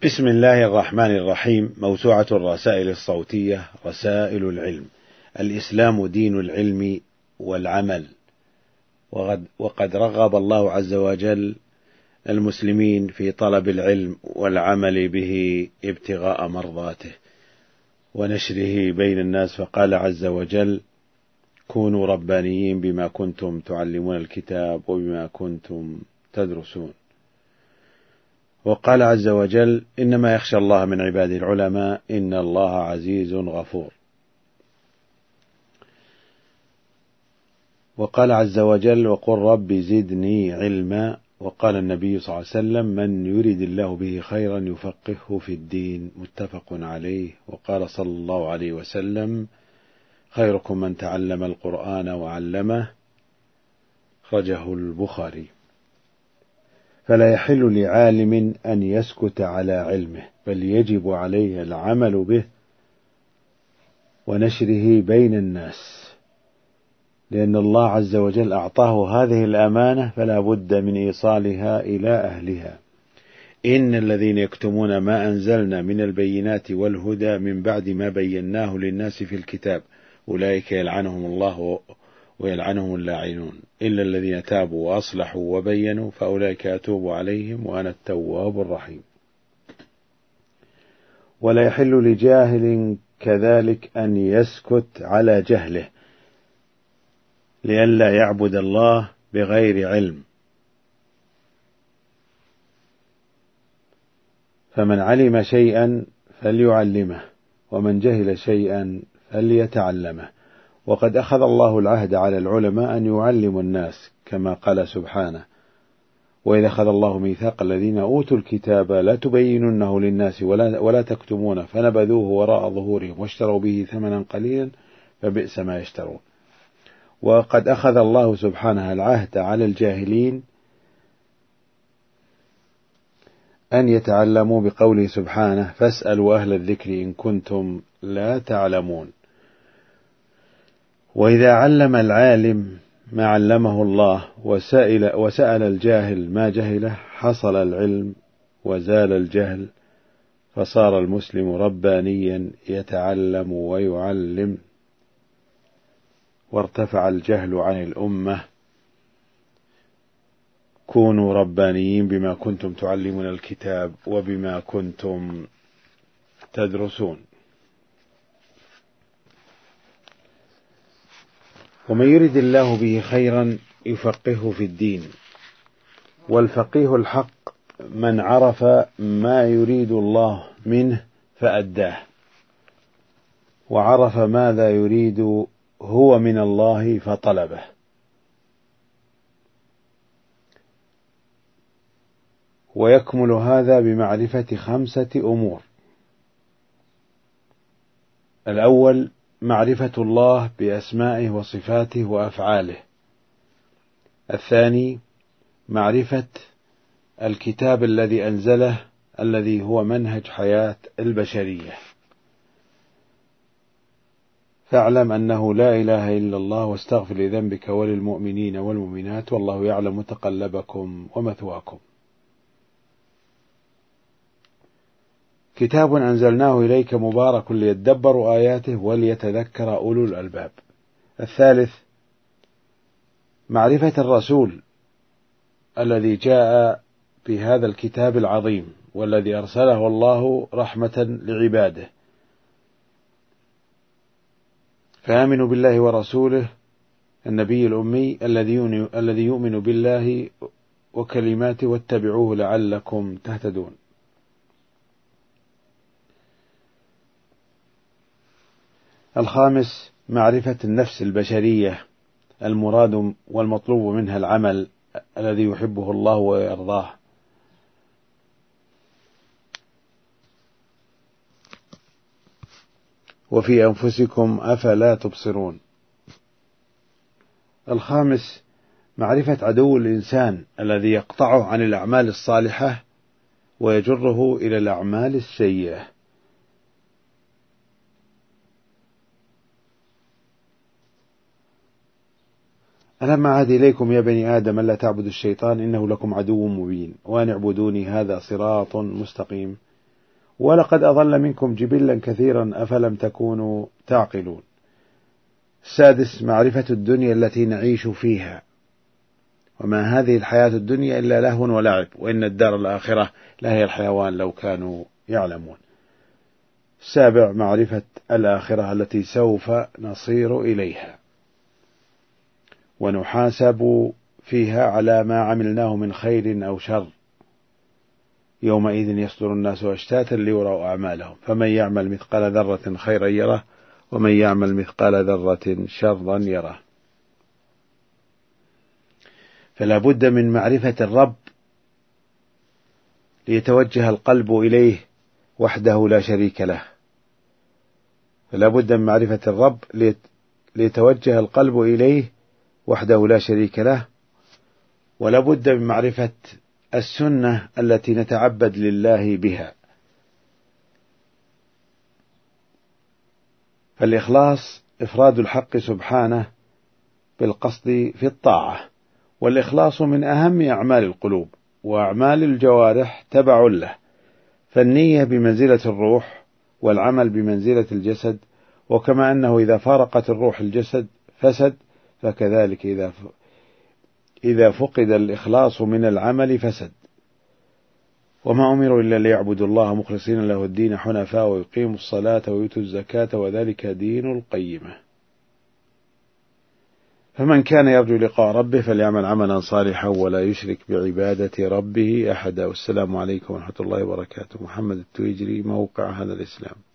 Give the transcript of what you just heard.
بسم الله الرحمن الرحيم. موسوعة الرسائل الصوتية رسائل العلم. الإسلام دين العلم والعمل، وقد رغب الله عز وجل المسلمين في طلب العلم والعمل به ابتغاء مرضاته ونشره بين الناس، فقال عز وجل: كونوا ربانيين بما كنتم تعلمون الكتاب وبما كنتم تدرسون. وقال عز وجل: إنما يخشى الله من عباده العلماء إن الله عزيز غفور. وقال عز وجل: وقل رب زدني علما. وقال النبي صلى الله عليه وسلم: من يرد الله به خيرا يفقهه في الدين، متفق عليه. وقال صلى الله عليه وسلم: خيركم من تعلم القرآن وعلمه، أخرجه البخاري. فلا يحل لعالم أن يسكت على علمه، بل يجب عليه العمل به ونشره بين الناس، لأن الله عز وجل أعطاه هذه الأمانة فلا بد من إيصالها إلى أهلها. إن الذين يكتمون ما أنزلنا من البينات والهدى من بعد ما بيناه للناس في الكتاب أولئك يلعنهم الله ويلعنهم اللاعنون إلا الذين تابوا وأصلحوا وبينوا فأولئك أتوب عليهم وأنا التواب الرحيم. ولا يحل لجاهل كذلك أن يسكت على جهله لئلا يعبد الله بغير علم، فمن علم شيئا فليعلمه ومن جهل شيئا فليتعلمه. وقد أخذ الله العهد على العلماء أن يعلموا الناس، كما قال سبحانه: وإذا أخذ الله ميثاق الذين أوتوا الكتاب لا تبيننه للناس ولا تكتمونه فنبذوه وراء ظهورهم واشتروا به ثمنا قليلا فبئس ما يشترون. وقد أخذ الله سبحانه العهد على الجاهلين أن يتعلموا بقوله سبحانه: فاسألوا أهل الذكر إن كنتم لا تعلمون. وإذا علم العالم ما علمه الله وسأل الجاهل ما جهله حصل العلم وزال الجهل، فصار المسلم ربانيا يتعلم ويعلم، وارتفع الجهل عن الأمة. كونوا ربانيين بما كنتم تعلمون الكتاب وبما كنتم تدرسون. ومن يرد الله به خيرا يفقهه في الدين. والفقيه الحق من عرف ما يريد الله منه فأداه، وعرف ماذا يريد هو من الله فطلبه. ويكمل هذا بمعرفة 5 أمور: الأول معرفة الله بأسمائه وصفاته وأفعاله. الثاني معرفة الكتاب الذي أنزله الذي هو منهج حياة البشرية. فاعلم أنه لا إله إلا الله واستغفر لذنبك وللمؤمنين والمؤمنات والله يعلم متقلبكم ومثواكم. كتاب أنزلناه إليك مبارك ليدبروا آياته وليتذكر أولو الألباب. الثالث معرفة الرسول الذي جاء بهذا الكتاب العظيم والذي أرسله الله رحمة لعباده، فآمنوا بالله ورسوله النبي الأمي الذي يؤمن بالله وكلماته واتبعوه لعلكم تهتدون. الخامس معرفة النفس البشرية المراد والمطلوب منها العمل الذي يحبه الله ويرضاه. وفي أنفسكم أفلا تبصرون. الخامس معرفة عدو الإنسان الذي يقطعه عن الأعمال الصالحة ويجره إلى الأعمال السيئة. ألم أعهد إليكم يا بني آدم ألا تعبدوا الشيطان إنه لكم عدو مبين وأن اعبدوني هذا صراط مستقيم. ولقد أضل منكم جبلا كثيرا أفلم تكونوا تعقلون. 6. معرفة الدنيا التي نعيش فيها، وما هذه الحياة الدنيا إلا لهو ولعب، وإن الدار الآخرة لهي الحيوان لو كانوا يعلمون. 7. معرفة الآخرة التي سوف نصير إليها ونحاسب فيها على ما عملناه من خير أو شر، يومئذ يصدر الناس أشتاتا ليروا أعمالهم، فمن يعمل مثقال ذرة خيرا يره ومن يعمل مثقال ذرة شرا يره. فلا بد من معرفة الرب ليتوجه القلب إليه وحده لا شريك له. فلا بد من معرفة الرب ليتوجه القلب إليه وحده لا شريك له، ولا بد من معرفة السنة التي نتعبد لله بها. فالإخلاص إفراد الحق سبحانه بالقصد في الطاعة، والإخلاص من أهم أعمال القلوب، وأعمال الجوارح تبع له، فالنية بمنزلة الروح والعمل بمنزلة الجسد، وكما أنه إذا فارقت الروح الجسد فسد، فكذلك إذا فقد الإخلاص من العمل فسد. وما أمروا إلا ليعبدوا الله مخلصين له الدين حنفاء ويقيموا الصلاة ويؤتوا الزكاة وذلك دين القيمة. فمن كان يرجو لقاء ربه فليعمل عملا صالحا ولا يشرك بعبادة ربه أحدا. والسلام عليكم ورحمة الله وبركاته. محمد التويجري، موقع هذا الإسلام.